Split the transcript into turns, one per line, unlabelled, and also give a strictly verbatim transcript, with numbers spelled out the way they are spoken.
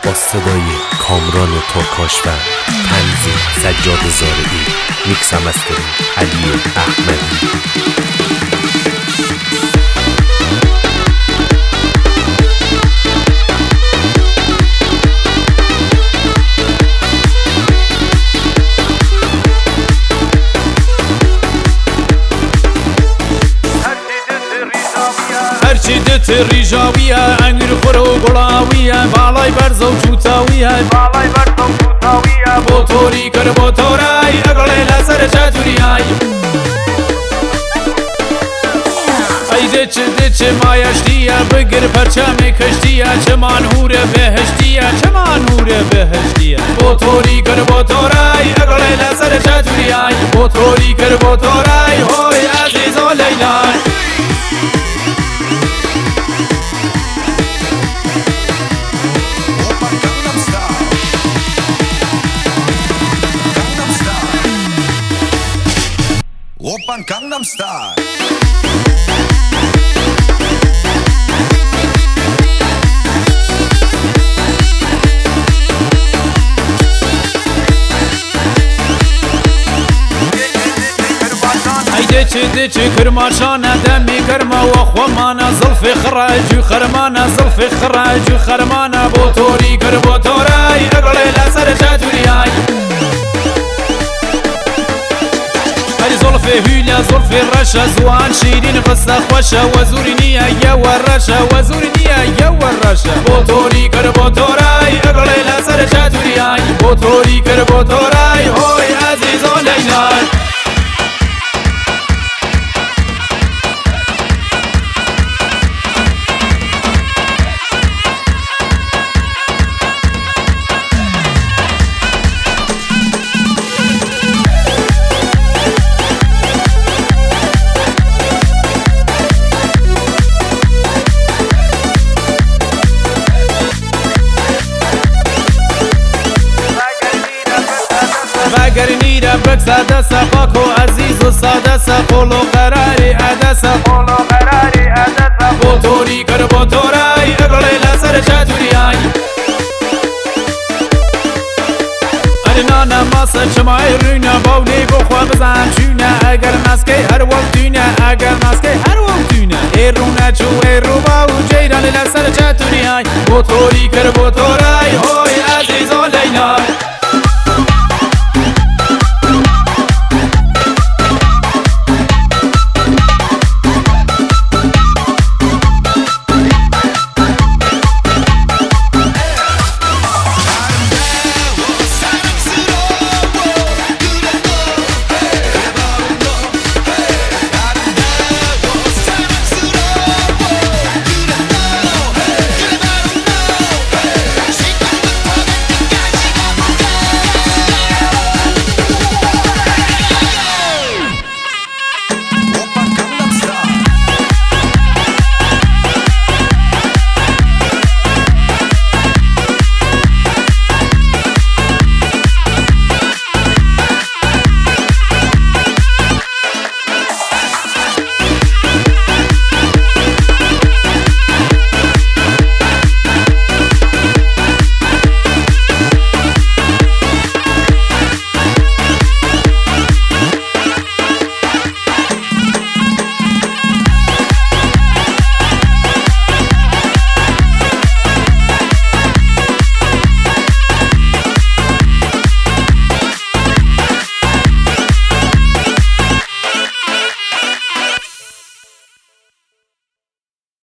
با صدای کامران ترکاشور، تنظیم سجاد زارعی، میکس و مسترینگ علی احمدی.
هرچی دت ریجاویه انگر خورو گلاویه بالای برزو جوتاویه بالای برزو جوتاویه بوتوری کر بوتورای اگلی لسر چطوریای ای دچ دچ مایشتیه بگر پرچم کشتیه چمان هور بهشتیه چمان هور بهشتیه بوتوری کر بوتورای اگلی لسر چطوریای بوتوری کر بوتورای هوی عزیز و لیلای
Oppan Gangnam Style.
دچ دچ کرماشانه دمی کرما و خوامانه زلف خراج و خرمانه زلف خراج و خرمانه بوتوری کر بوتورای اگلی لسر چطوریای زلف هیله زلف رشه زوان شیرین قصه خوشه و زوری نیه یه و رشه و زوری نیه یه و رشه بوتوری کر بوتورای اگلی لسر چطوریای بوتوری کر بوتورای هوی عزیز و لیلای اگر نیره بک ساده سفاکو عزیز و ساده سفولو قراری عدسه فولو قراری عدسه بوتوری کر بوتورای اگلی لسر چطوریای ارنانه ماسه چمای رونه باونی بخوا بزن چونه اگر مسکه هر وقتونه اگر مسکه هر وقتونه ایرونه چو ایرو باو جیران لسر چطوریای بوتوری کر بوتورای